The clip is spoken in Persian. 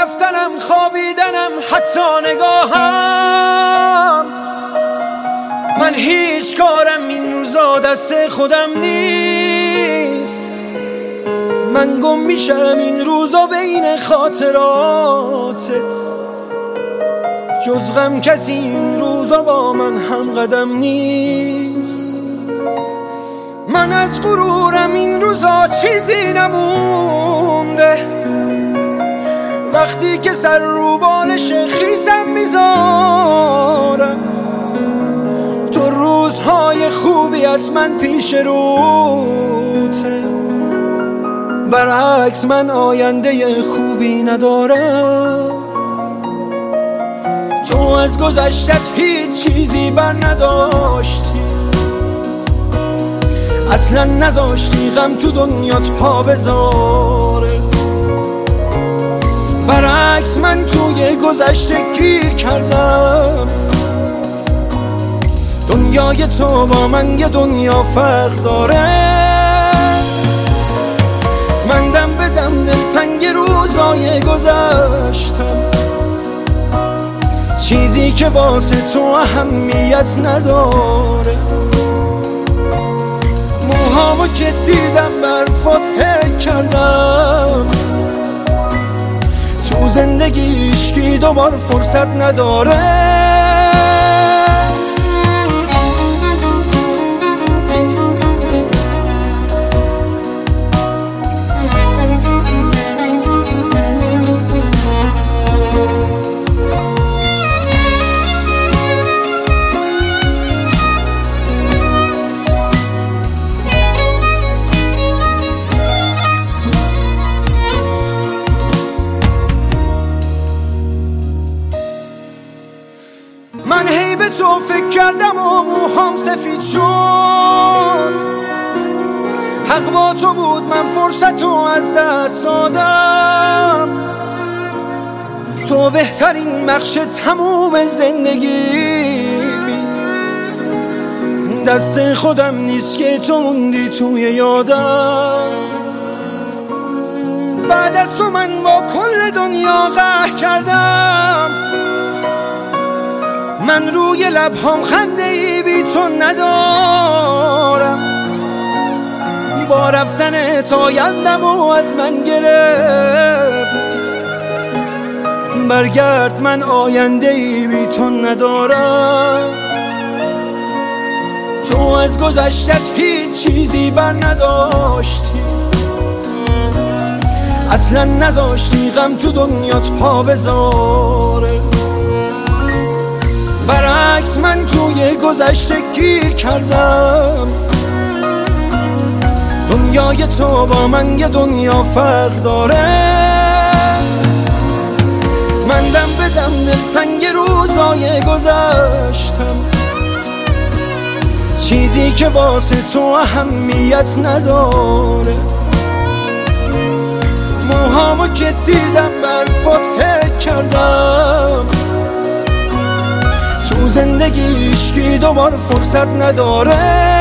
رفتنم خوابیدنم حتی نگاهم، من هیچ کارم این روزا دست خودم نیست. من گم میشم این روزا بین خاطراتت، جز غم کسی این روزا با من هم قدم نیست. من از غرورم این روزا چیزی نمونده، وقتی که سر رو بالش خیسم میذارم، تو روزهای خوبیت من پیش روته، برعکس من آینده خوبی ندارم. تو از گذشتت هیچ چیزی بر نداشتی، اصلا نذاشتی غم تو دنیات پا بذاره، برعکس من توی گذشته گیر کردم. دنیای تو با من یه دنیا فرق داره، من دم به دم دلتنگ روزای گذشتم، چیزی که واسه تو اهمیت نداره. موهامو که دیدم برفات فکر کردم، تو زندگی عشقی دوبار فرصت نداره. من هی به تو فکر کردم و موهام سفید شد، حق با تو بود من فرصت رو از دست دادم. تو بهترین بخش تموم زندگیمی، دست خودم نیست که تو موندی توی یادم. بعد از تو من با کل دنیا قهر کردم، من روی لبهام خنده ای بی تو ندارم. با رفتن آیندم و از من گرفت، برگرد من آینده ای بی تو ندارم. تو از گذشتت هیچ چیزی بر نداشتی، اصلا نذاشتی غم تو دنیات پا بذاره، برعکس من توی گذشته گیر کردم. دنیای تو با من یه دنیا فرق داره، من دم به دم دلتنگ روزای گذشتم، چیزی که واسه تو اهمیت نداره. موهامو که دیدم برفات فکر کردم، تو زندگی عشقی دوبار فرصت نداره.